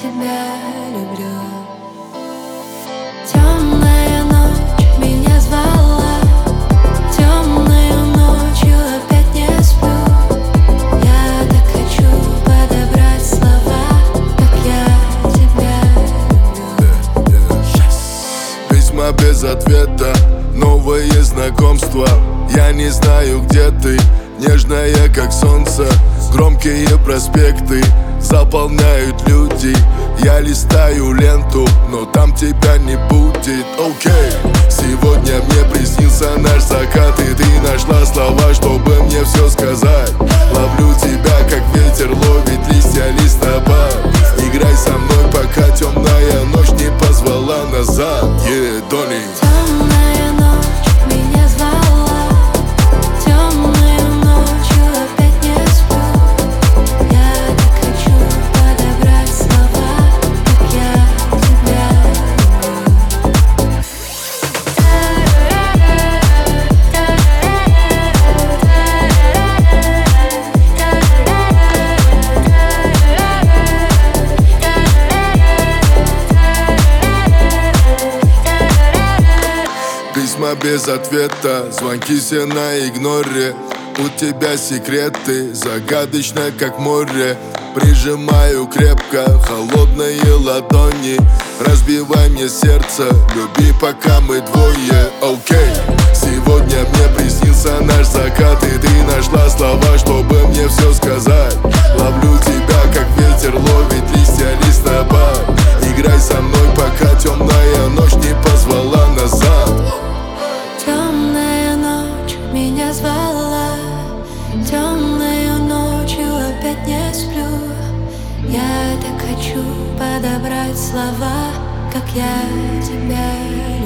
тебя люблю. Темная ночь меня звала, темною ночью опять не сплю. Я так хочу подобрать слова, как я тебя люблю. Письма без ответа, новые знакомства. Я не знаю, где ты, нежная, как солнце. Громкие проспекты заполняют люди. Я листаю ленту, но там тебя не будет. Окей, сегодня мне приснился наш закат, и ты нашла слова, чтобы мне все сказать. Ловлю тебя, как ветер ловит листья листопад. Играй со мной, пока темная ночь не позвала назад. Дони. Темная ночь меня звала, темною ночью опять не сплю. Я так хочу подобрать слова, как я тебя Письма без ответа, звонки все на игноре. У тебя секреты, загадочно, как море. Прижимаю крепко холодные ладони. Разбивай мне сердце, люби, пока мы двое. Окей, сегодня мне приснился наш закат, и ты нашла слова, чтобы мне все сказать. Ловлю тебя, как ветер ловит листья листопад. Играй со мной, пока темная ночь не позвала назад. Темная ночь меня звала, темною ночью опять не сплю. Я так хочу подобрать слова, как я тебя люблю.